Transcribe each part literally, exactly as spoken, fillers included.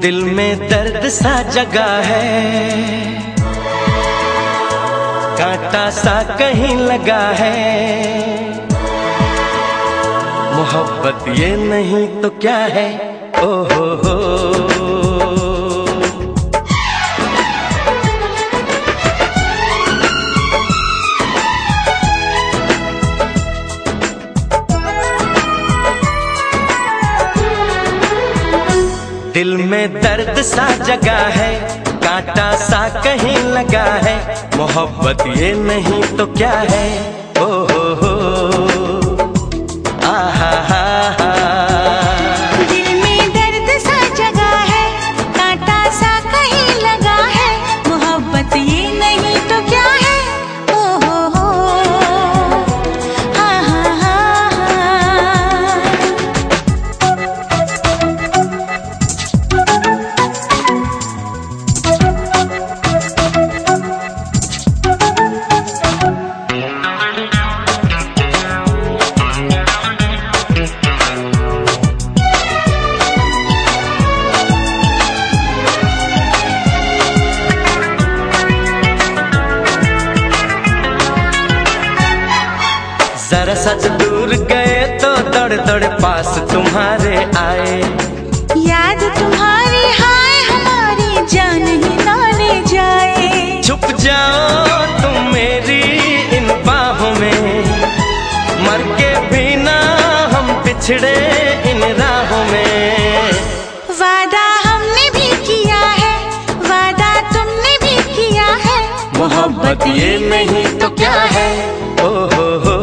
दिल में दर्द सा जगा है, कांटा सा कहीं लगा है। मोहब्बत ये नहीं तो क्या है, ओ हो हो। दिल में दर्द सा जगा है, कांटा सा कहीं लगा है। मोहब्बत ये नहीं तो क्या है, ओ हो हो। आहा हा हा। दिल में दर्द सा जगा है, कांटा सा कहीं लगा है। मोहब्बत ये नहीं तो क्या है, ओ हो हो। हा हा हा जरा सच दूर गए तो दौड़ दौड़ पास तुम्हारे आए। याद तुम्हारी हाय हमारी जान ही ना ले जाए। छुप जाओ तुम मेरी इन बाहों में, मर के भी ना हम पिछड़े इन राहों में। वादा हमने भी किया है, वादा तुमने भी किया है। मोहब्बत ये नहीं तो क्या है, ओ हो हो।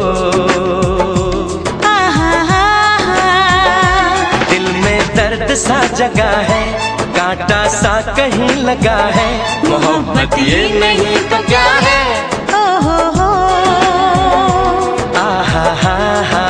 दर्द सा जगा है, कांटा सा कहीं लगा है। मोहब्बत ये नहीं तो क्या है, ओ हो हो। आहा हा हा।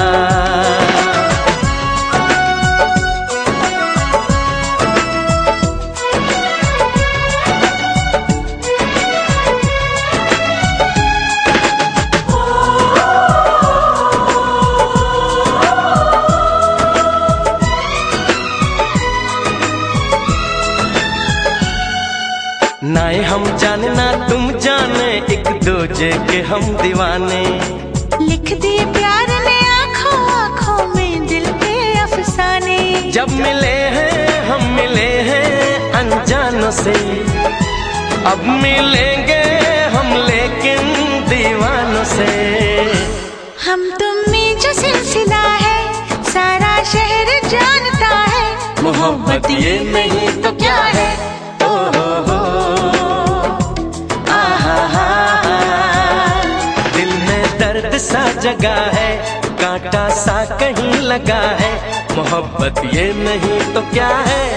नाए हम जाने ना तुम जाने, एक दूजे के हम दीवाने। लिख दिए प्यार ने आँखों आँखों में दिल के अफसाने। जब मिले हैं हम मिले हैं अनजानों से, अब मिलेंगे हम लेकिन दीवानों से। हम तुम में जो सिलसिला है, सारा शहर जानता है। मोहब्बत ये नहीं तो क्या है, ओ हो हो। आहा हा हा। दिल में दर्द सा जगा है, कांटा सा कहीं लगा है। मोहब्बत ये नहीं तो क्या है।